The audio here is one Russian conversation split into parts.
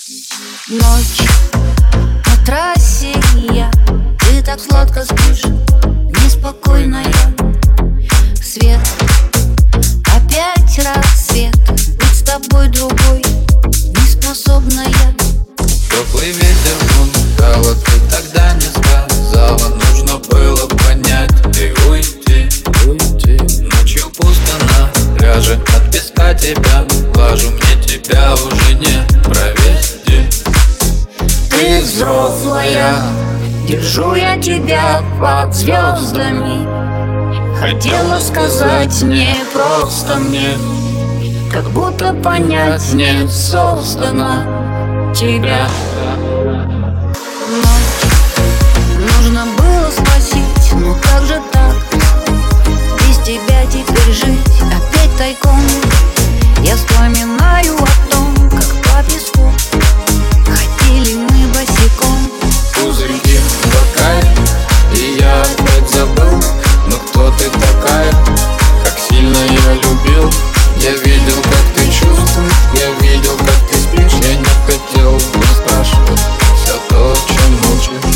Ночь на трассе я, ты так сладко спишь, неспокойная. Свет, опять рассвет, быть с тобой другой, неспособная. Теплый ветер пугало, ты тогда не сказала. Нужно было понять и уйти. Ночью пусто на пляже, от песка тебя глажу. Мне тебя уже не провести. Ты взрослая, держу я тебя под звездами. Хотела сказать не просто мне, как будто понять не создано тебя. Ночь нужно было спасить, ну как же так? Без тебя теперь жить опять тайком. Я вспоминаю о том, как по песку ходили мы босиком. Пузырьки в бокале, и я опять забыл. Но кто ты такая? Как сильно я любил. Я видел, как ты чувствуешь, я видел, как ты спишь. Я не хотел бы спрашивать все то, о чем молчишь.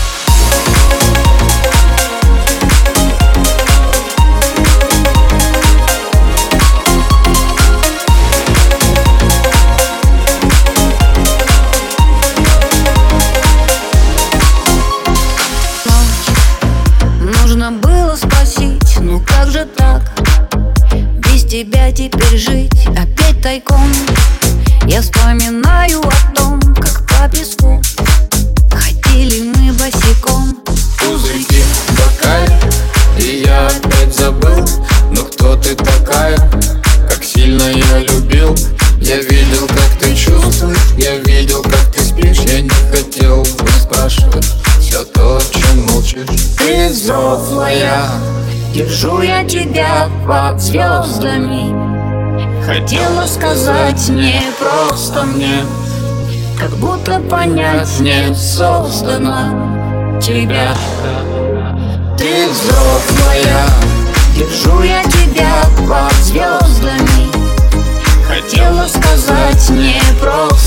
Нужно было спросить, ну как же так? Без тебя теперь жить опять тайком. Я вспоминаю о том, как по песку ходили мы босиком. Пузырьки в бокале, и я опять забыл. Но кто ты такая? Как сильно я любил. Я видел, как ты чувствуешь, я видел, как ты спишь. Я не хотел бы спрашивать все то, о чем молчишь. Ты взрослая, держу я тебя под звездами. Хотела сказать не просто мне, как будто понять не создано тебя. Ты взрослая, держу я тебя под звездами. Хотела сказать не просто